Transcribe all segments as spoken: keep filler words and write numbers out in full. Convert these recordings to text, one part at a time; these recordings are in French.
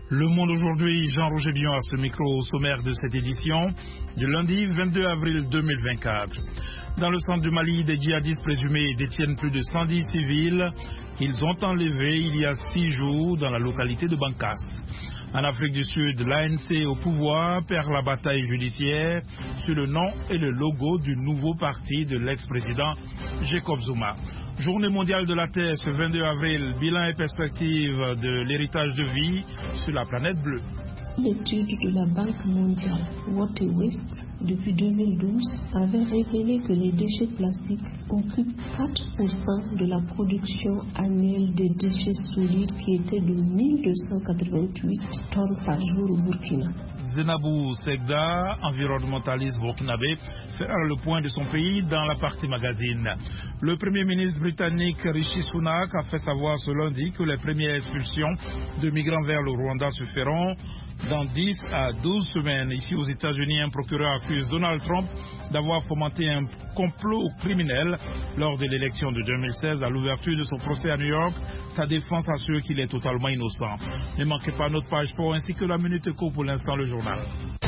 Le Monde aujourd'hui, Jean-Roger Bion à ce micro au sommaire de cette édition du lundi vingt-deux avril deux mille vingt-quatre. Dans le centre du Mali, des djihadistes présumés détiennent plus de cent dix civils qu'ils ont enlevés il y a six jours dans la localité de Bankas. En Afrique du Sud, l'A N C au pouvoir perd la bataille judiciaire sur le nom et le logo du nouveau parti de l'ex-président Jacob Zuma. Journée mondiale de la Terre ce vingt-deux avril, bilan et perspective de l'héritage de vie sur la planète bleue. L'étude de la Banque mondiale Water Waste depuis deux mille douze avait révélé que les déchets plastiques occupent quatre pour cent de la production annuelle des déchets solides qui était de mille deux cent quatre-vingt-huit tonnes par jour au Burkina. Zenabou Segda, environnementaliste burkinabé, fera le point de son pays dans la partie magazine. Le Premier ministre britannique Rishi Sunak a fait savoir ce lundi que les premières expulsions de migrants vers le Rwanda se feront dans dix à douze semaines. Ici aux États-Unis, un procureur accuse Donald Trump d'avoir fomenté un complot criminel lors de l'élection de deux mille seize. À l'ouverture de son procès à New York, sa défense assure qu'il est totalement innocent. Ne manquez pas notre page sport ainsi que la Minute Éco pour l'instant le journal.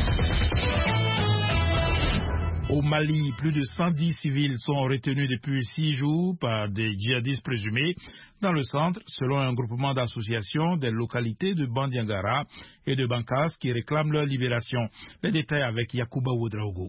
Au Mali, plus de cent dix civils sont retenus depuis six jours par des djihadistes présumés dans le centre, selon un groupement d'associations des localités de Bandiagara et de Bankas qui réclament leur libération. Les détails avec Yacouba Ouedraogo.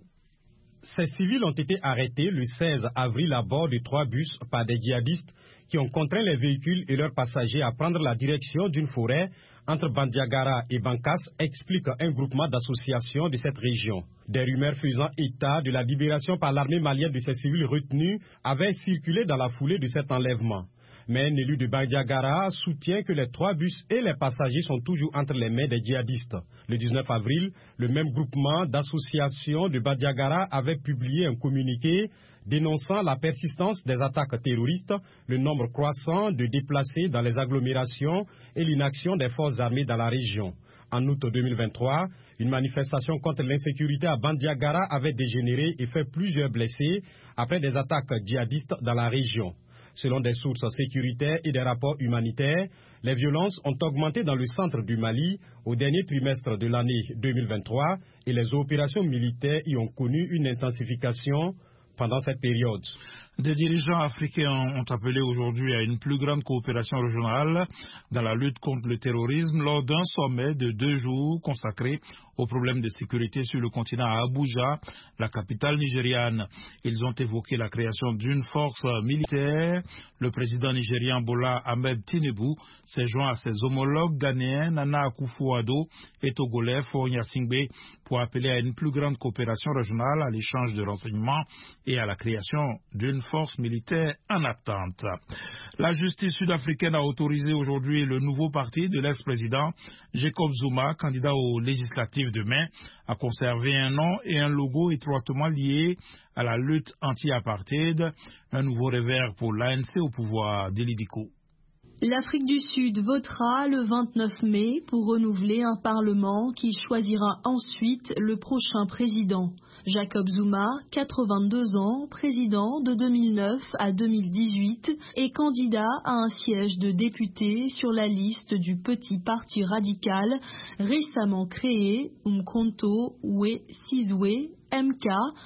Ces civils ont été arrêtés le seize avril à bord de trois bus par des djihadistes qui ont contraint les véhicules et leurs passagers à prendre la direction d'une forêt entre Bandiagara et Bankas, explique un groupement d'associations de cette région. Des rumeurs faisant état de la libération par l'armée malienne de ces civils retenus avaient circulé dans la foulée de cet enlèvement. Mais un élu de Bandiagara soutient que les trois bus et les passagers sont toujours entre les mains des djihadistes. Le dix-neuf avril, le même groupement d'associations de Bandiagara avait publié un communiqué dénonçant la persistance des attaques terroristes, le nombre croissant de déplacés dans les agglomérations et l'inaction des forces armées dans la région. En août deux mille vingt-trois, une manifestation contre l'insécurité à Bandiagara avait dégénéré et fait plusieurs blessés après des attaques djihadistes dans la région. Selon des sources sécuritaires et des rapports humanitaires, les violences ont augmenté dans le centre du Mali au dernier trimestre de l'année deux mille vingt-trois et les opérations militaires y ont connu une intensification pendant cette période. Des dirigeants africains ont appelé aujourd'hui à une plus grande coopération régionale dans la lutte contre le terrorisme lors d'un sommet de deux jours consacré aux problèmes de sécurité sur le continent à Abuja, la capitale nigériane. Ils ont évoqué la création d'une force militaire. Le président nigérian Bola Ahmed Tinubu s'est joint à ses homologues ghanéens Nana Akufo-Addo et togolais Faure Gnassingbé pour appeler à une plus grande coopération régionale, à l'échange de renseignements et à la création d'une force militaire en attente. La justice sud-africaine a autorisé aujourd'hui le nouveau parti de l'ex-président Jacob Zuma, candidat aux législatives demain, à conserver un nom et un logo étroitement liés à la lutte anti-apartheid. Un nouveau revers pour l'A N C au pouvoir. Delidiko. L'Afrique du Sud votera le vingt-neuf mai pour renouveler un parlement qui choisira ensuite le prochain président. Jacob Zuma, quatre-vingt-deux ans, président de deux mille neuf à deux mille dix-huit, est candidat à un siège de député sur la liste du petit parti radical récemment créé, Umkhonto we Sizwe, M K,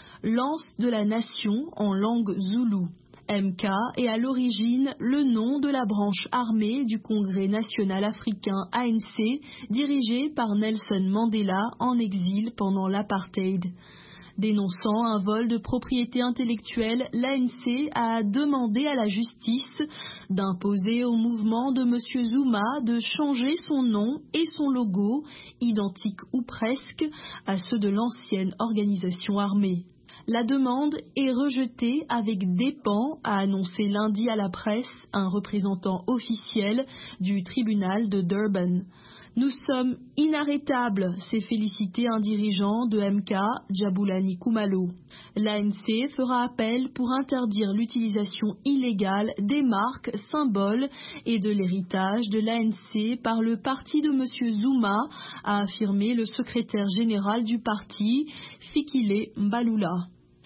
lance de la nation en langue zoulou. M K est à l'origine le nom de la branche armée du Congrès national africain A N C, dirigé par Nelson Mandela en exil pendant l'apartheid. Dénonçant un vol de propriété intellectuelle, l'A N C a demandé à la justice d'imposer au mouvement de M. Zuma de changer son nom et son logo, identiques ou presque à ceux de l'ancienne organisation armée. La demande est rejetée avec dépens, a annoncé lundi à la presse un représentant officiel du tribunal de Durban. Nous sommes inarrêtables, s'est félicité un dirigeant de M K, Jabulani Kumalo. L'A N C fera appel pour interdire l'utilisation illégale des marques, symboles et de l'héritage de l'A N C par le parti de M. Zuma, a affirmé le secrétaire général du parti, Fikile Mbalula.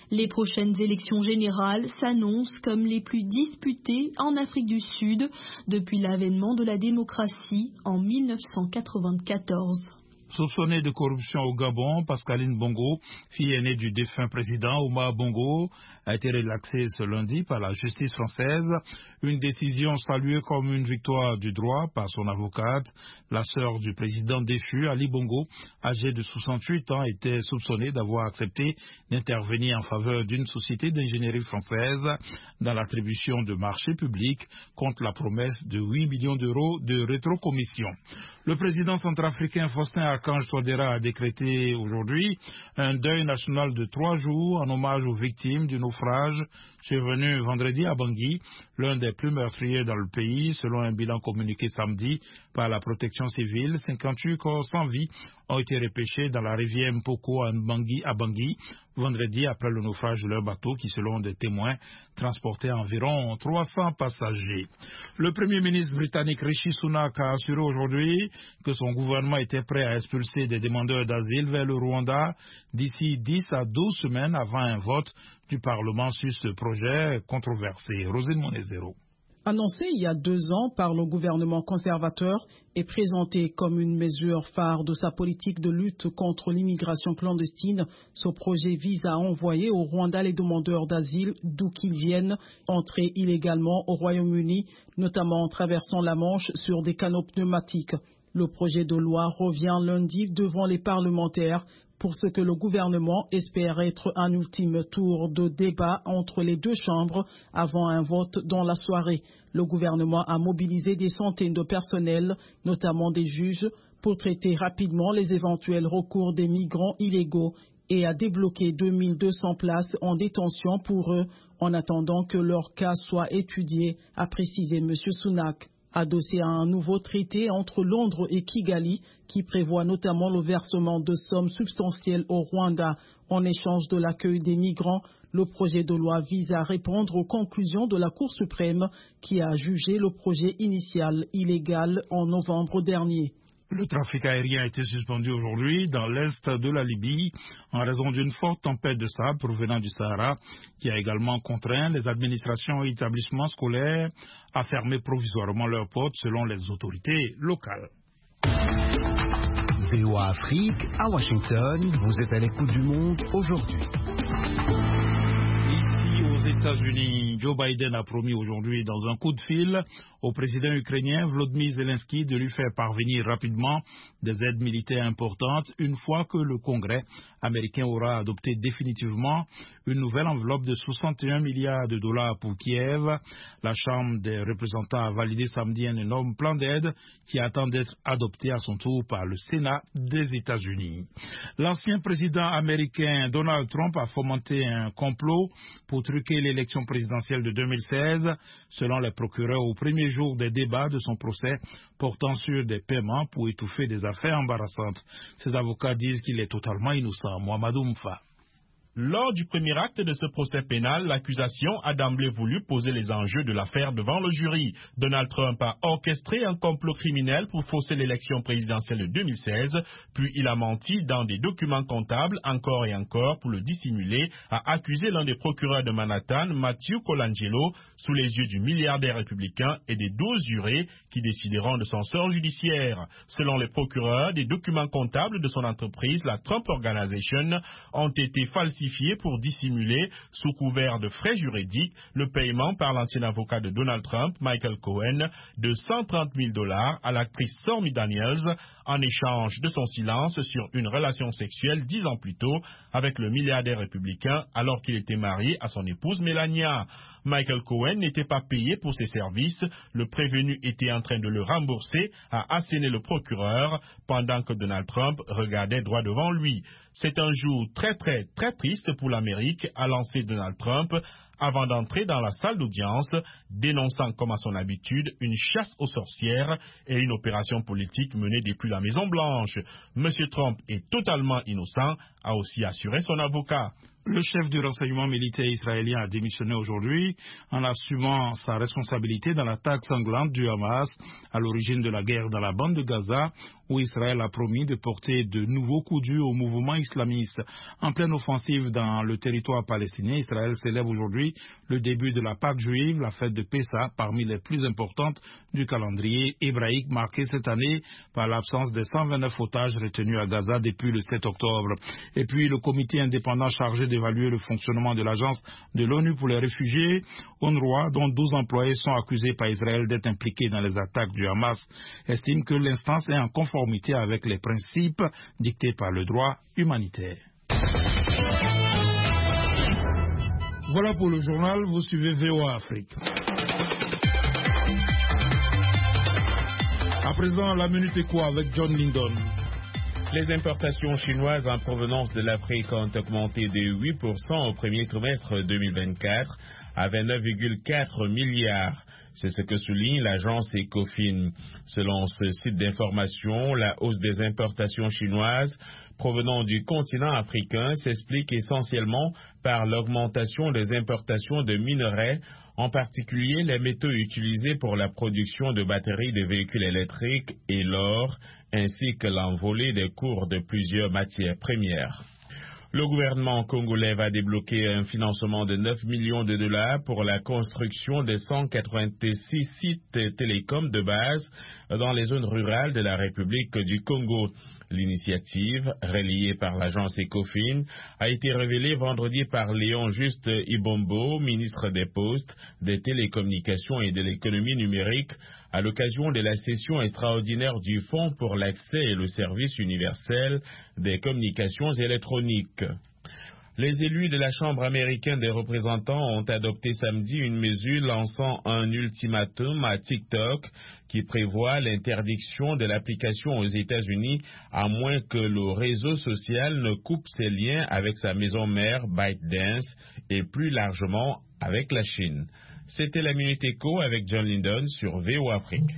Les prochaines élections générales s'annoncent comme les plus disputées en Afrique du Sud depuis l'avènement de la démocratie en mille neuf cent quatre-vingt-quatorze. Soupçonnée de corruption au Gabon, Pascaline Bongo, fille aînée du défunt président Omar Bongo, a été relaxée ce lundi par la justice française. Une décision saluée comme une victoire du droit par son avocate. La sœur du président déchu, Ali Bongo, âgée de soixante-huit ans, était soupçonnée d'avoir accepté d'intervenir en faveur d'une société d'ingénierie française dans l'attribution de marchés publics contre la promesse de huit millions d'euros de rétrocommission. Le président centrafricain Faustin Archange Touadéra a décrété aujourd'hui un deuil national de trois jours en hommage aux victimes du naufrage survenu vendredi à Bangui, l'un des plus meurtriers dans le pays, selon un bilan communiqué samedi par la protection civile. cinquante-huit corps sans vie ont été repêchés dans la rivière Mpoko à Bangui, à Bangui vendredi après le naufrage de leur bateau qui, selon des témoins, transportait environ trois cents passagers. Le premier ministre britannique Rishi Sunak a assuré aujourd'hui que son gouvernement était prêt à expulser des demandeurs d'asile vers le Rwanda d'ici dix à douze semaines avant un vote du Parlement sur ce projet controversé. Rosine Monezero. Annoncé il y a deux ans par le gouvernement conservateur et présenté comme une mesure phare de sa politique de lutte contre l'immigration clandestine, ce projet vise à envoyer au Rwanda les demandeurs d'asile d'où qu'ils viennent entrer illégalement au Royaume-Uni, notamment en traversant la Manche sur des canaux pneumatiques. Le projet de loi revient lundi devant les parlementaires pour ce que le gouvernement espère être un ultime tour de débat entre les deux chambres avant un vote dans la soirée. Le gouvernement a mobilisé des centaines de personnels, notamment des juges, pour traiter rapidement les éventuels recours des migrants illégaux et a débloqué deux mille deux cents places en détention pour eux en attendant que leur cas soit étudié, a précisé M. Sunak. Adossé à un nouveau traité entre Londres et Kigali qui prévoit notamment le versement de sommes substantielles au Rwanda en échange de l'accueil des migrants, le projet de loi vise à répondre aux conclusions de la Cour suprême qui a jugé le projet initial illégal en novembre dernier. Le trafic aérien a été suspendu aujourd'hui dans l'est de la Libye en raison d'une forte tempête de sable provenant du Sahara qui a également contraint les administrations et établissements scolaires à fermer provisoirement leurs portes selon les autorités locales. V O A Afrique, à Washington, vous êtes à l'écoute du monde aujourd'hui. Aux États-Unis, Joe Biden a promis aujourd'hui dans un coup de fil au président ukrainien Volodymyr Zelensky de lui faire parvenir rapidement des aides militaires importantes une fois que le Congrès américain aura adopté définitivement une nouvelle enveloppe de soixante et un milliards de dollars pour Kiev. La Chambre des représentants a validé samedi un énorme plan d'aide qui attend d'être adopté à son tour par le Sénat des États-Unis. L'ancien président américain Donald Trump a fomenté un complot pour truquer l'élection présidentielle de deux mille seize, selon les procureurs au premier jour des débats de son procès portant sur des paiements pour étouffer des affaires embarrassantes. Ses avocats disent qu'il est totalement innocent. Mohamedou Mfa. Lors du premier acte de ce procès pénal, l'accusation a d'emblée voulu poser les enjeux de l'affaire devant le jury. Donald Trump a orchestré un complot criminel pour fausser l'élection présidentielle de deux mille seize, puis il a menti dans des documents comptables encore et encore pour le dissimuler, a accusé l'un des procureurs de Manhattan, Matthew Colangelo, sous les yeux du milliardaire républicain et des douze jurés qui décideront de son sort judiciaire. Selon les procureurs, des documents comptables de son entreprise, la Trump Organization, ont été falsifiés pour dissimuler, sous couvert de frais juridiques, le paiement par l'ancien avocat de Donald Trump, Michael Cohen, de cent trente mille dollars à l'actrice Stormy Daniels en échange de son silence sur une relation sexuelle dix ans plus tôt avec le milliardaire républicain alors qu'il était marié à son épouse Melania. Michael Cohen n'était pas payé pour ses services, le prévenu était en train de le rembourser, a asséné le procureur pendant que Donald Trump regardait droit devant lui. C'est un jour très très très triste pour l'Amérique, a lancé Donald Trump avant d'entrer dans la salle d'audience, dénonçant comme à son habitude une chasse aux sorcières et une opération politique menée depuis la Maison-Blanche. Monsieur Trump est totalement innocent, a aussi assuré son avocat. Le chef du renseignement militaire israélien a démissionné aujourd'hui en assumant sa responsabilité dans l'attaque sanglante du Hamas à l'origine de la guerre dans la bande de Gaza, où Israël a promis de porter de nouveaux coups durs au mouvement islamiste. En pleine offensive dans le territoire palestinien, Israël célèbre aujourd'hui le début de la Pâque juive, la fête de Pessah, parmi les plus importantes du calendrier hébraïque, marquée cette année par l'absence des cent vingt-neuf otages retenus à Gaza depuis le sept octobre. Et puis le comité indépendant chargé d'évaluer le fonctionnement de l'agence de l'ONU pour les réfugiés, UNRWA, dont douze employés sont accusés par Israël d'être impliqués dans les attaques du Hamas, estime que l'instance est en conformité avec les principes dictés par le droit humanitaire. Voilà pour le journal, vous suivez V O A Afrique. À présent, la Minute Éco avec John Lindon. Les importations chinoises en provenance de l'Afrique ont augmenté de huit pour cent au premier trimestre deux mille vingt-quatre à vingt-neuf virgule quatre milliards. C'est ce que souligne l'agence Ecofin. Selon ce site d'information, la hausse des importations chinoises provenant du continent africain s'explique essentiellement par l'augmentation des importations de minerais, en particulier les métaux utilisés pour la production de batteries de véhicules électriques et l'or, ainsi que l'envolée des cours de plusieurs matières premières. Le gouvernement congolais va débloquer un financement de neuf millions de dollars pour la construction de cent quatre-vingt-six sites télécoms de base dans les zones rurales de la République du Congo. L'initiative, relayée par l'agence Ecofin, a été révélée vendredi par Léon Juste Ibombo, ministre des Postes, des Télécommunications et de l'Économie numérique, à l'occasion de la session extraordinaire du Fonds pour l'accès et le service universel des communications électroniques. Les élus de la Chambre américaine des représentants ont adopté samedi une mesure lançant un ultimatum à TikTok qui prévoit l'interdiction de l'application aux États-Unis à moins que le réseau social ne coupe ses liens avec sa maison mère ByteDance et plus largement avec la Chine. C'était la Minute Éco avec John Lindon sur V O A Afrique.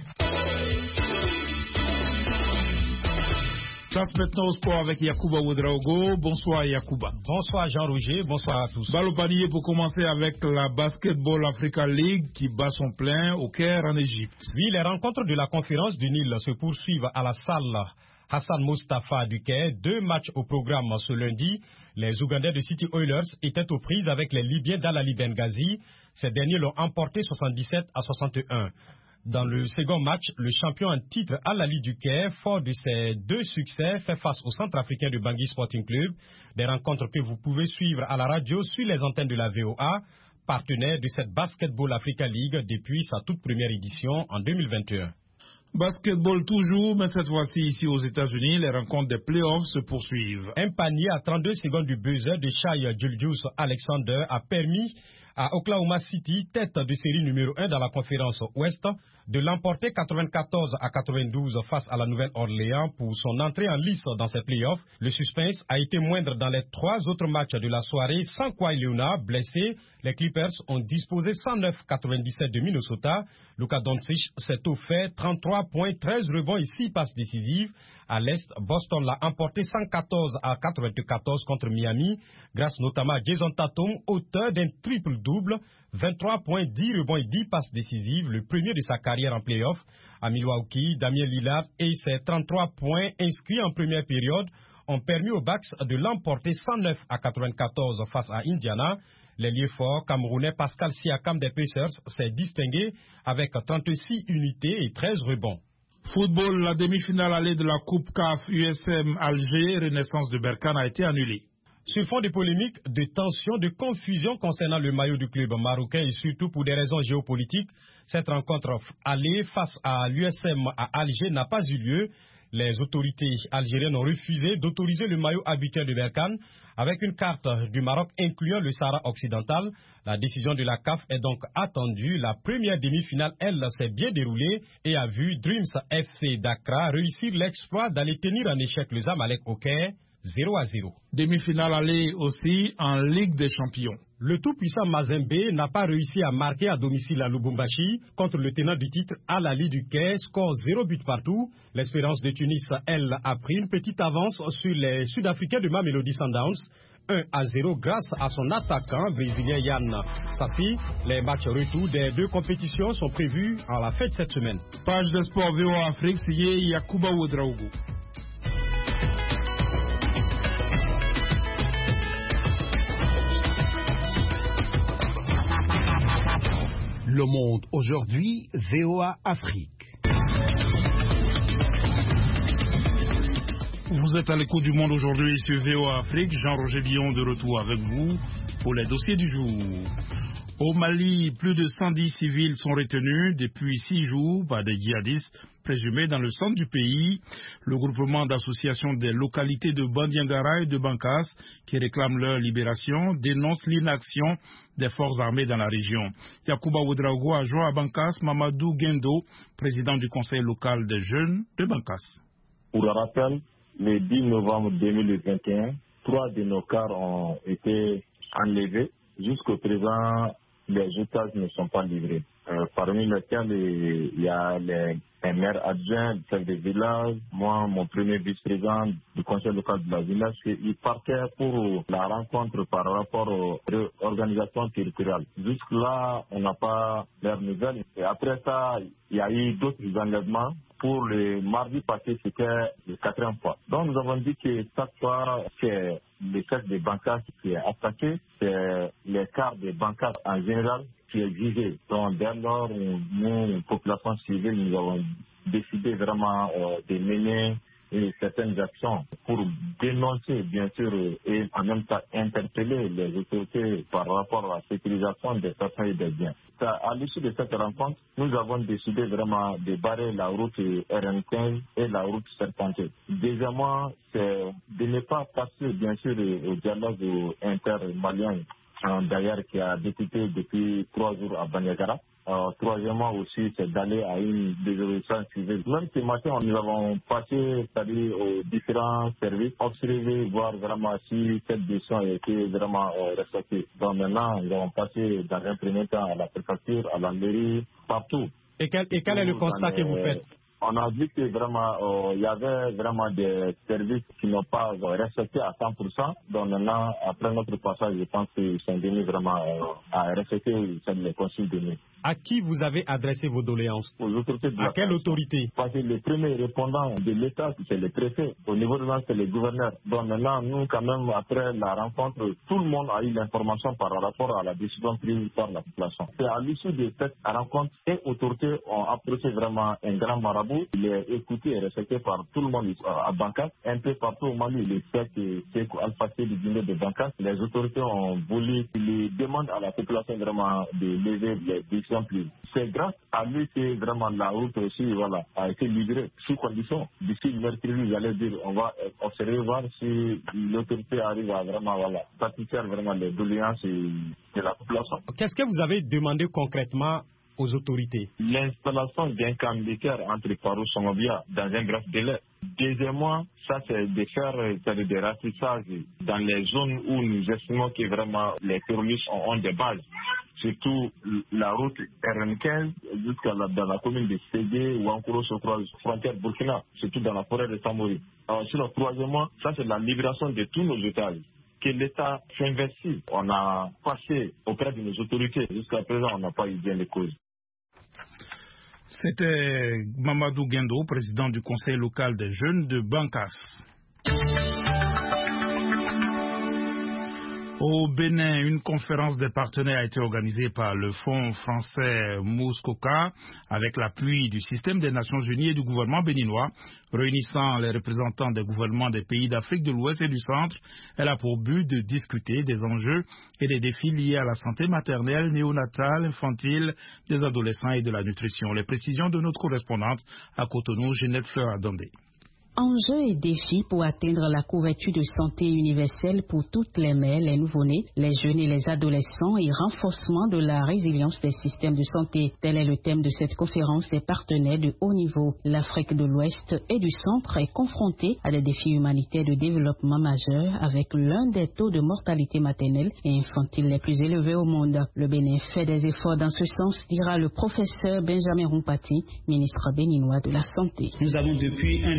Place maintenant au sport avec Yacouba Ouedraogo. Bonsoir Yacouba. Bonsoir Jean-Roger, bonsoir à tous. Balle au panier pour commencer avec la Basketball Africa League qui bat son plein au Caire en Égypte. Oui, les rencontres de la conférence du Nil se poursuivent à la salle Hassan Mustafa du Caire. Deux matchs au programme ce lundi. Les Ougandais de City Oilers étaient aux prises avec les Libyens d'Al-Ali Benghazi. Ces derniers l'ont emporté soixante-dix-sept à soixante et un. Dans le second match, le champion en titre Al-Ali du Caire, fort de ses deux succès, fait face au Centrafricain de Bangui Sporting Club. Des rencontres que vous pouvez suivre à la radio sur les antennes de la V O A, partenaire de cette Basketball Africa League depuis sa toute première édition en deux mille vingt et un. Basketball toujours, mais cette fois-ci ici aux États-Unis, les rencontres des playoffs se poursuivent. Un panier à trente-deux secondes du buzzer de Shai Gilgeous-Alexander a permis à Oklahoma City, tête de série numéro un dans la conférence Ouest, de l'emporter quatre-vingt-quatorze à quatre-vingt-douze face à la Nouvelle-Orléans pour son entrée en lice dans ces playoffs. Le suspense a été moindre dans les trois autres matchs de la soirée. Sans Kawhi Leonard, blessé, les Clippers ont disposé cent neuf à quatre-vingt-dix-sept de Minnesota. Luka Doncic s'est offert trente-trois points, treize rebonds et six passes décisives. À l'Est, Boston l'a emporté cent quatorze à quatre-vingt-quatorze contre Miami, grâce notamment à Jason Tatum, auteur d'un triple-double, vingt-trois points, dix rebonds et dix passes décisives, le premier de sa carrière en play-off. À Milwaukee, Damien Lillard et ses trente-trois points inscrits en première période ont permis aux Bucks de l'emporter cent neuf à quatre-vingt-quatorze face à Indiana. L'ailier fort camerounais Pascal Siakam des Pacers s'est distingué avec trente-six unités et treize rebonds. Football, la demi-finale allée de la Coupe C A F U S M Alger, Renaissance de Berkane, a été annulée. Sur fond de polémiques, de tensions, de confusion concernant le maillot du club marocain et surtout pour des raisons géopolitiques, cette rencontre allée face à l'U S M à Alger n'a pas eu lieu. Les autorités algériennes ont refusé d'autoriser le maillot habituel de Berkane avec une carte du Maroc incluant le Sahara occidental. La décision de la C A F est donc attendue. La première demi-finale, elle, s'est bien déroulée et a vu Dreams F C Dakar réussir l'exploit d'aller tenir en échec le Zamalek au Caire zéro à zéro. Demi-finale allée aussi en Ligue des Champions. Le tout-puissant Mazembe n'a pas réussi à marquer à domicile à Lubumbashi contre le tenant du titre Al-Ali du Caire, score zéro but partout. L'Espérance de Tunis, elle, a pris une petite avance sur les Sud-Africains de Mamelodi Sundowns. un à zéro grâce à son attaquant brésilien Yann Sassi. Les matchs retour des deux compétitions sont prévus à la fin de cette semaine. Page de sport V O A Afrique, c'est Yakuba Ouedraogo. Le Monde aujourd'hui, V O A Afrique. Vous êtes à l'écoute du Monde aujourd'hui sur V O A Afrique. Jean-Roger Villon de retour avec vous pour les dossiers du jour. Au Mali, plus de cent dix civils sont retenus depuis six jours par des djihadistes présumés dans le centre du pays. Le groupement d'associations des localités de Bandiangara et de Bankas, qui réclament leur libération, dénonce l'inaction des forces armées dans la région. Yakuba Ouedraogo a joint à Bankas Mamadou Guendo, président du conseil local des jeunes de Bankas. Pour le rappel, le dix novembre deux mille vingt et un, trois de nos cars ont été enlevés. Jusqu'au présent, les otages ne sont pas livrés. Euh, parmi lesquels, il y a les, les maires adjoints, le chef de village, moi, mon premier vice-président du conseil local de la village, ils partaient pour la rencontre par rapport aux organisations territoriales. Jusque-là, on n'a pas leurs nouvelles. Et après ça, il y a eu d'autres enlèvements. Pour le mardi passé, c'était la quatrième fois. Donc, nous avons dit que chaque fois, c'est le chef des bancaires qui est attaqué, c'est les quarts des bancaires en général qui est visé. Donc, dès lors, nous, population civile, nous avons décidé vraiment euh, de mener et certaines actions pour dénoncer, bien sûr, et en même temps interpeller les autorités par rapport à la sécurisation des personnes et des biens. À l'issue de cette rencontre, nous avons décidé vraiment de barrer la route R N quinze et la route Serpentine. Deuxièmement, c'est de ne pas passer, bien sûr, au dialogue inter-malien, d'ailleurs, qui a débuté depuis trois jours à Bandiagara. Euh, troisièmement aussi, c'est d'aller à une désobéissance civile. Même ce matin, nous avons passé, c'est-à-dire aux différents services, observer, voir vraiment si cette décision a été vraiment euh, respectée. Donc maintenant, nous avons passé dans un premier temps à la préfecture, à la mairie, partout. Et quel, et quel est le constat les, que vous faites? On a vu que vraiment, il euh, y avait vraiment des services qui n'ont pas euh, respecté à cent pour cent. Donc maintenant, après notre passage, je pense qu'ils sont venus vraiment euh, à respecter les consignes données. À qui vous avez adressé vos doléances? Aux autorités de À la quelle autorité? Parce que le premier répondant de l'État, c'est le préfet. Au niveau de l'État, c'est le gouverneur. Donc maintenant, nous, quand même, après la rencontre, tout le monde a eu l'information par rapport à la décision prise par la population. C'est à l'issue de cette rencontre, les autorités ont approché vraiment un grand marabout. Il est écouté et respecté par tout le monde à Bankas. Un peu partout au Mali, le chef Sekou Alpha-T du Guinée de Bankas, les autorités ont voulu, ils demandent à la population vraiment de lever les décisions. C'est grâce à lui que vraiment la route aussi voilà, a été libérée sous condition. D'ici mercredi, j'allais dire, on va observer, voir si l'autorité arrive à vraiment voilà, satisfaire vraiment les doléances de la population. Qu'est-ce que vous avez demandé concrètement aux autorités? L'installation d'un camp militaire entre Parou et Somobia dans un bref délai. Deuxièmement, ça c'est de faire des ratissages dans les zones où nous estimons que vraiment les terroristes ont, ont des bases. Surtout la route R N quinze jusqu'à la, dans la commune de Ségué ou encore sur la frontière Burkina, surtout dans la forêt de Samori. Ensuite, troisièmement, ça c'est la libération de tous nos otages. Que l'État s'investit. On a passé auprès de nos autorités. Jusqu'à présent, on n'a pas eu bien les causes. C'était Mamadou Guendo, président du conseil local des jeunes de Bankas. Au Bénin, une conférence des partenaires a été organisée par le Fonds français Muskoka avec l'appui du système des Nations Unies et du gouvernement béninois, réunissant les représentants des gouvernements des pays d'Afrique de l'Ouest et du Centre. Elle a pour but de discuter des enjeux et des défis liés à la santé maternelle, néonatale, infantile, des adolescents et de la nutrition. Les précisions de notre correspondante à Cotonou, Ginette Fleur-Adondé. Enjeux et défis pour atteindre la couverture de santé universelle pour toutes les mères, les nouveau-nés, les jeunes et les adolescents et renforcement de la résilience des systèmes de santé. Tel est le thème de cette conférence des partenaires de haut niveau. L'Afrique de l'Ouest et du Centre est confrontée à des défis humanitaires de développement majeurs avec l'un des taux de mortalité maternelle et infantile les plus élevés au monde. Le Bénin fait des efforts dans ce sens, dira le professeur Benjamin Rumpati, ministre béninois de la Santé. Nous avons depuis un an environ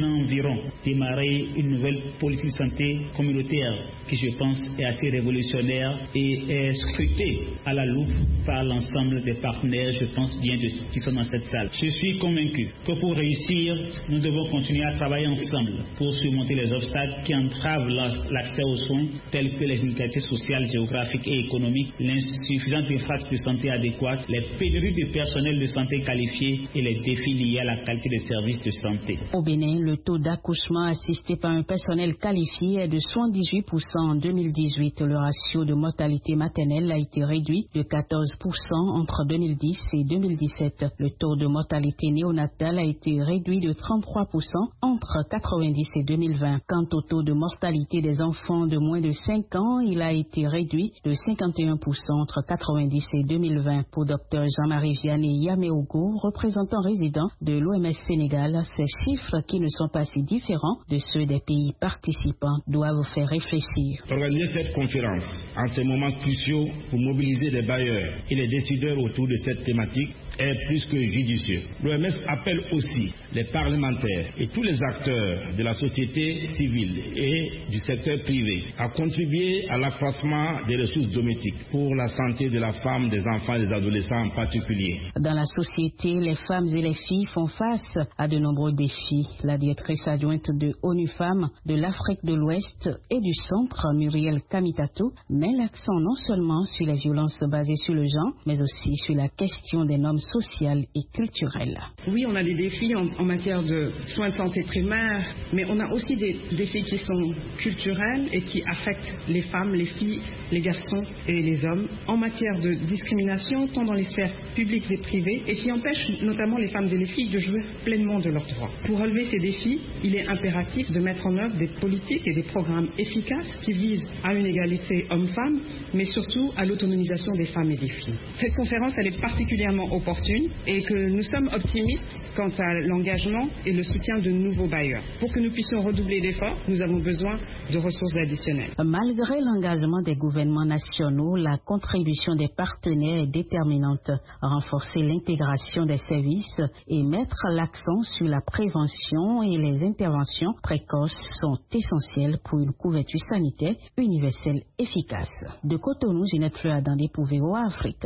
espérons démarrer une nouvelle politique de santé communautaire qui, je pense, est assez révolutionnaire et est scrutée à la loupe par l'ensemble des partenaires, je pense bien, de ceux qui sont dans cette salle. Je suis convaincu que pour réussir, nous devons continuer à travailler ensemble pour surmonter les obstacles qui entravent l'accès aux soins, tels que les inégalités sociales, géographiques et économiques, l'insuffisance d'infrastructures de santé adéquates, les pénuries de personnel de santé qualifié et les défis liés à la qualité des services de santé. Au Bénin, le taux d'accouchement assisté par un personnel qualifié est de soixante-dix-huit pour cent en deux mille dix-huit. Le ratio de mortalité maternelle a été réduit de quatorze pour cent entre deux mille dix et deux mille dix-sept. Le taux de mortalité néonatale a été réduit de trente-trois pour cent entre quatre-vingt-dix et deux mille vingt. Quant au taux de mortalité des enfants de moins de cinq ans, il a été réduit de cinquante et un pour cent entre quatre-vingt-dix et deux mille vingt. Pour Dr Jean-Marie Vianney Yameogo, représentant résident de l'O M S Sénégal, ces chiffres qui ne sont pas si différents de ceux des pays participants doivent faire réfléchir. Organiser cette conférence en ces moments cruciaux pour mobiliser les bailleurs et les décideurs autour de cette thématique est plus que judicieux. L'O M S appelle aussi les parlementaires et tous les acteurs de la société civile et du secteur privé à contribuer à l'accroissement des ressources domestiques pour la santé de la femme, des enfants et des adolescents en particulier. Dans la société, les femmes et les filles font face à de nombreux défis. La directrice adjointe de ONU Femmes de l'Afrique de l'Ouest et du Centre, Muriel Kamitato, met l'accent non seulement sur les violences basées sur le genre, mais aussi sur la question des normes sociales et culturelles. Oui, on a des défis en, en matière de soins de santé primaires, mais on a aussi des défis qui sont culturels et qui affectent les femmes, les filles, les garçons et les hommes en matière de discrimination, tant dans les sphères publiques et privées, et qui empêchent notamment les femmes et les filles de jouir pleinement de leurs droits. Pour relever ces défis, il est impératif de mettre en œuvre des politiques et des programmes efficaces qui visent à une égalité homme-femme, mais surtout à l'autonomisation des femmes et des filles. Cette conférence, elle est particulièrement opportune et que nous sommes optimistes quant à l'engagement et le soutien de nouveaux bailleurs. Pour que nous puissions redoubler d'efforts, nous avons besoin de ressources additionnelles. Malgré l'engagement des gouvernements nationaux, la contribution des partenaires est déterminante. Renforcer l'intégration des services et mettre l'accent sur la prévention et les interventions précoces sont essentielles pour une couverture sanitaire universelle efficace. De Cotonou, Ginette Fleur Adandé pour V O A Afrique.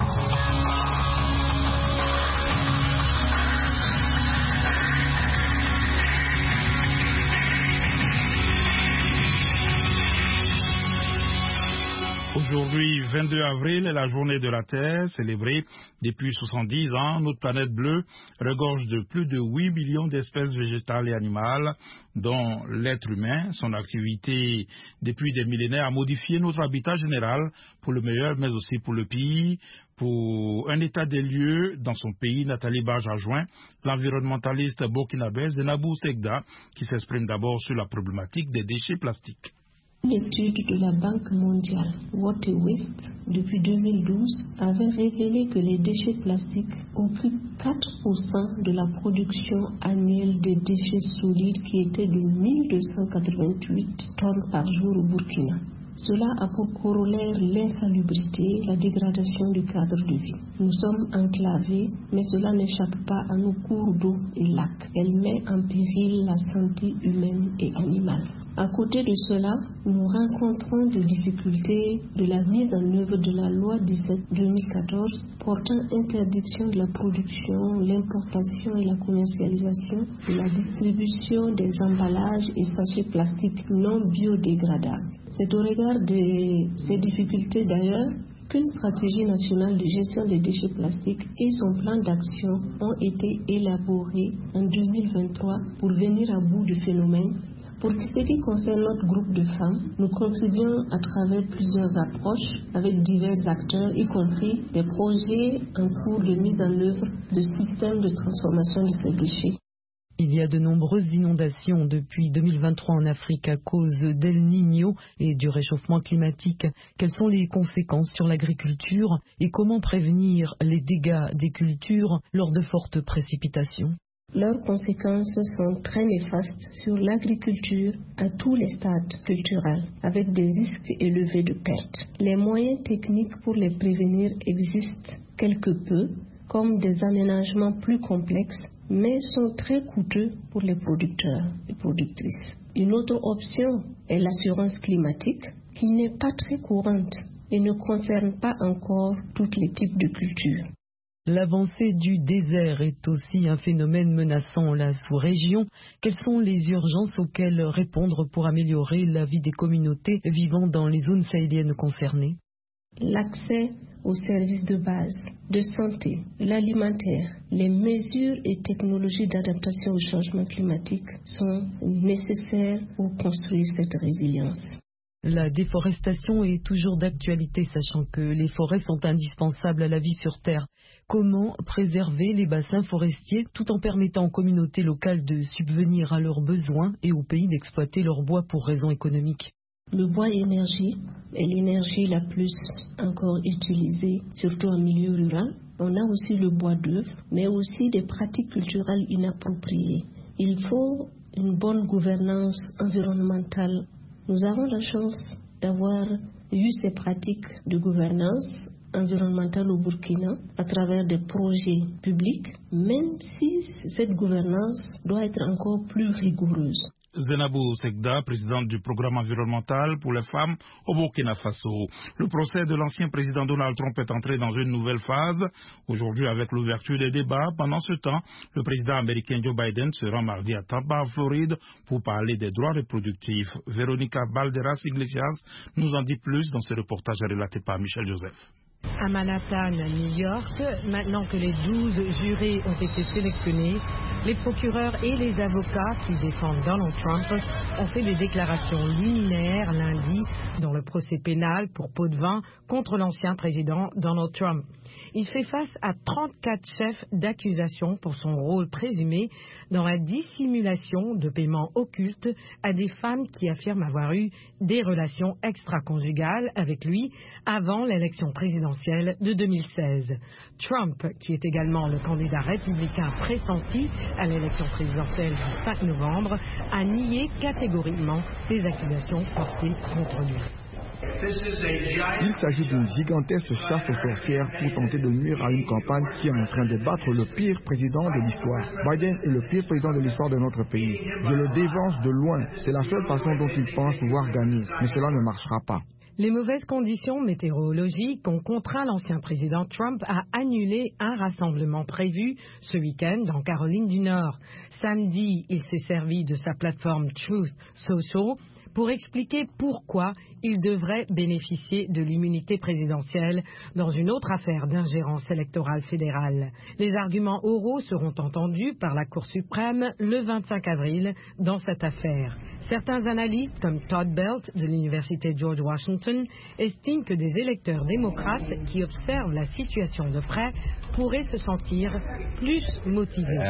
Aujourd'hui, vingt-deux avril, est la journée de la Terre, célébrée depuis soixante-dix ans. Notre planète bleue regorge de plus de huit millions d'espèces végétales et animales, dont l'être humain. Son activité depuis des millénaires a modifié notre habitat général pour le meilleur, mais aussi pour le pire. Pour un état des lieux dans son pays, Nathalie Barge a joint l'environnementaliste burkinabé Zenabou Segda, qui s'exprime d'abord sur la problématique des déchets plastiques. Une étude de la Banque mondiale Water Waste depuis deux mille douze avait révélé que les déchets plastiques occupent quatre pour cent de la production annuelle des déchets solides qui était de mille deux cent quatre-vingt-huit tonnes par jour au Burkina. Cela a pour corollaire l'insalubrité, la dégradation du cadre de vie. Nous sommes enclavés, mais cela n'échappe pas à nos cours d'eau et lacs. Elle met en péril la santé humaine et animale. À côté de cela, nous rencontrons des difficultés de la mise en œuvre de la loi dix-sept deux mille quatorze portant interdiction de la production, l'importation et la commercialisation de la distribution des emballages et sachets plastiques non biodégradables. C'est au regard de ces difficultés d'ailleurs qu'une stratégie nationale de gestion des déchets plastiques et son plan d'action ont été élaborés en deux mille vingt-trois pour venir à bout du phénomène. Pour ce qui concerne notre groupe de femmes, nous contribuons à travers plusieurs approches avec divers acteurs, y compris des projets en cours de mise en œuvre de systèmes de transformation de ces déchets. Il y a de nombreuses inondations depuis deux mille vingt-trois en Afrique à cause d'El Niño et du réchauffement climatique. Quelles sont les conséquences sur l'agriculture et comment prévenir les dégâts des cultures lors de fortes précipitations ? Leurs conséquences sont très néfastes sur l'agriculture à tous les stades culturels, avec des risques élevés de pertes. Les moyens techniques pour les prévenir existent quelque peu, comme des aménagements plus complexes mais sont très coûteux pour les producteurs et productrices. Une autre option est l'assurance climatique, qui n'est pas très courante et ne concerne pas encore tous les types de cultures. L'avancée du désert est aussi un phénomène menaçant la sous-région. Quelles sont les urgences auxquelles répondre pour améliorer la vie des communautés vivant dans les zones sahéliennes concernées? L'accès aux services de base, de santé, l'alimentaire, les mesures et technologies d'adaptation au changement climatique sont nécessaires pour construire cette résilience. La déforestation est toujours d'actualité, sachant que les forêts sont indispensables à la vie sur Terre. Comment préserver les bassins forestiers tout en permettant aux communautés locales de subvenir à leurs besoins et aux pays d'exploiter leur bois pour raisons économiques? Le bois énergie est l'énergie la plus encore utilisée, surtout en milieu rural. On a aussi le bois d'œuvre, mais aussi des pratiques culturelles inappropriées. Il faut une bonne gouvernance environnementale. Nous avons la chance d'avoir eu ces pratiques de gouvernance environnementale au Burkina à travers des projets publics, même si cette gouvernance doit être encore plus rigoureuse. Zenabou Sekda, présidente du programme environnemental pour les femmes au Burkina Faso. Le procès de l'ancien président Donald Trump est entré dans une nouvelle phase. Aujourd'hui, avec l'ouverture des débats, pendant ce temps, le président américain Joe Biden se rend mardi à Tampa, en Floride, pour parler des droits reproductifs. Véronica Balderas Iglesias nous en dit plus dans ce reportage relaté par Michel Joseph. À Manhattan, New York, maintenant que les douze jurés ont été sélectionnés, les procureurs et les avocats qui défendent Donald Trump ont fait des déclarations liminaires lundi dans le procès pénal pour pot de vin contre l'ancien président Donald Trump. Il fait face à trente-quatre chefs d'accusation pour son rôle présumé dans la dissimulation de paiements occultes à des femmes qui affirment avoir eu des relations extra-conjugales avec lui avant l'élection présidentielle de deux mille seize. Trump, qui est également le candidat républicain pressenti à l'élection présidentielle du cinq novembre, a nié catégoriquement les accusations portées contre lui. Il s'agit d'une gigantesque chasse aux sorcières pour tenter de nuire à une campagne qui est en train de battre le pire président de l'histoire. Biden est le pire président de l'histoire de notre pays. Je le dévance de loin. C'est la seule façon dont il pense pouvoir gagner. Mais cela ne marchera pas. Les mauvaises conditions météorologiques ont contraint l'ancien président Trump à annuler un rassemblement prévu ce week-end en Caroline du Nord. Samedi, il s'est servi de sa plateforme Truth Social pour expliquer pourquoi il devrait bénéficier de l'immunité présidentielle dans une autre affaire d'ingérence électorale fédérale. Les arguments oraux seront entendus par la Cour suprême le vingt-cinq avril dans cette affaire. Certains analystes, comme Todd Belt de l'Université George Washington, estiment que des électeurs démocrates qui observent la situation de près pourraient se sentir plus motivés.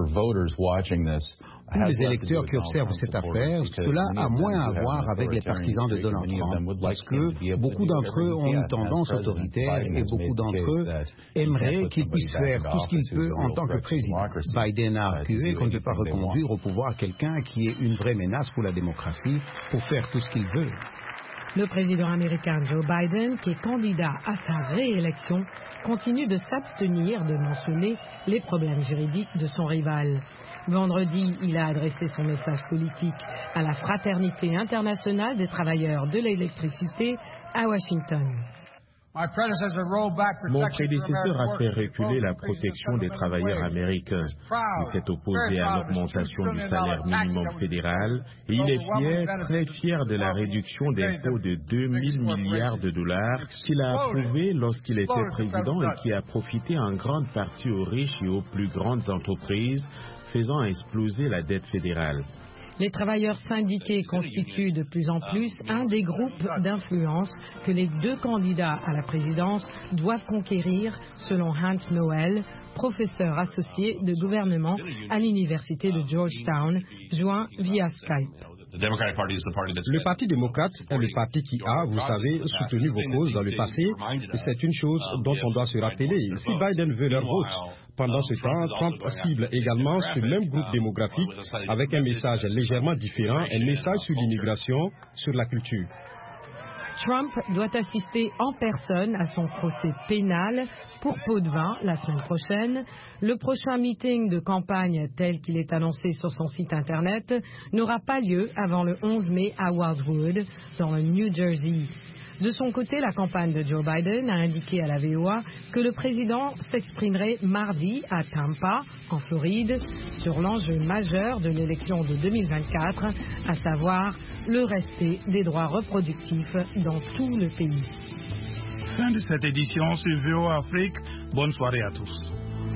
Pour les électeurs qui observent cette affaire, cela a moins à voir avec les partisans de Donald Trump, parce que beaucoup d'entre eux ont une tendance autoritaire et beaucoup d'entre eux aimeraient qu'il puisse faire tout ce qu'il peut en tant que président. Biden a argué qu'on ne peut pas reconduire au pouvoir quelqu'un qui est une vraie menace pour la démocratie pour faire tout ce qu'il veut. Le président américain Joe Biden, qui est candidat à sa réélection, continue de s'abstenir de mentionner les problèmes juridiques de son rival. Vendredi, il a adressé son message politique à la Fraternité internationale des travailleurs de l'électricité à Washington. Mon prédécesseur a fait reculer la protection des travailleurs américains. Il s'est opposé à l'augmentation du salaire minimum fédéral et il est fier, très fier de la réduction d'impôts de deux mille milliards de dollars qu'il a approuvé lorsqu'il était président et qui a profité en grande partie aux riches et aux plus grandes entreprises, faisant exploser la dette fédérale. Les travailleurs syndiqués constituent de plus en plus un des groupes d'influence que les deux candidats à la présidence doivent conquérir, selon Hans Noel, professeur associé de gouvernement à l'université de Georgetown, joint via Skype. Le Parti démocrate est le parti qui a, vous savez, soutenu vos causes dans le passé, et c'est une chose dont on doit se rappeler. Si Biden veut leur vote, pendant ce temps, Trump cible également ce même groupe démographique avec un message légèrement différent, un message sur l'immigration, sur la culture. Trump doit assister en personne à son procès pénal pour pot de vin la semaine prochaine. Le prochain meeting de campagne tel qu'il est annoncé sur son site internet n'aura pas lieu avant le onze mai à Wildwood, dans le New Jersey. De son côté, la campagne de Joe Biden a indiqué à la V O A que le président s'exprimerait mardi à Tampa, en Floride, sur l'enjeu majeur de l'élection de deux mille vingt-quatre, à savoir le respect des droits reproductifs dans tout le pays. Fin de cette édition sur V O A Afrique. Bonne soirée à tous.